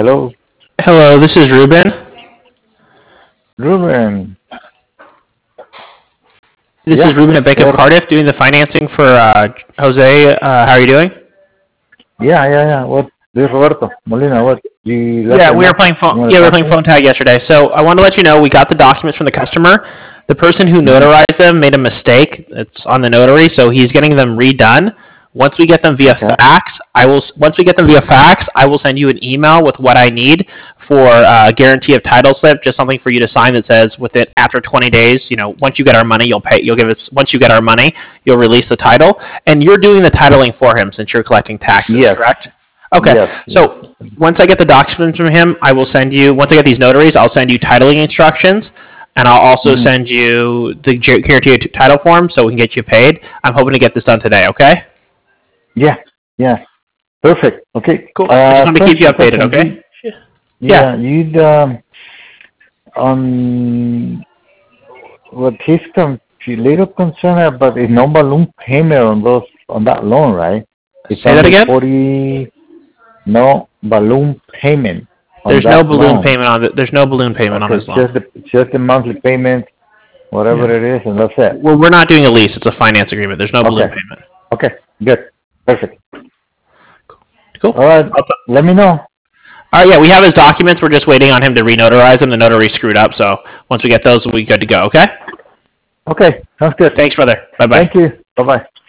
Hello, Hello, this is Ruben. Ruben. This is Yeah, Ruben at Bank of sir. Cardiff doing the financing for Jose. How are you doing? Yeah. What? This is Roberto Molina. What? You left Yeah, a we were message. playing phone. You want to Yeah, we were talk playing to me? phone tag yesterday. So I wanted to let you know we got the documents from the customer. The person who Mm-hmm. notarized them made a mistake. It's on the notary, so he's getting them redone. Once we get them via Okay. fax, I will. Once we get them via fax, I will send you an email with what I need for guarantee of title slip. Just something for you to sign that says with it after 20 days. Once you get our money, you'll pay. You'll give us. Once you get our money, you'll release the title, and you're doing the titling for him since you're collecting taxes, Yes. correct? Okay, Yes. Yes. so once I get the documents from him, I will send you. Once I get these notaries, I'll send you titling instructions, and I'll also Mm-hmm. send you the guarantee title form so we can get you paid. I'm hoping to get this done today. Okay. Yeah. Yeah. Perfect. Okay. Cool. I just wanted to keep you updated. Question. Okay. Yeah. Yeah. On what he's little concerned about is no balloon payment on that loan, right? It's Say that only again. 40. No balloon payment on There's no that balloon loan. payment on. There's no balloon payment on Okay, his loan. just the monthly payment, whatever Yeah. it is, and that's it. We're not doing a lease. It's a finance agreement. There's no balloon Okay, payment. okay, good, perfect. Cool. All right, let me know. All right. Yeah, we have his documents. We're just waiting on him to renotarize them. The notary screwed up, so once we get those, we'll be good to go. Okay. Okay, sounds good. Thanks, brother. Bye bye. Thank you. Bye bye.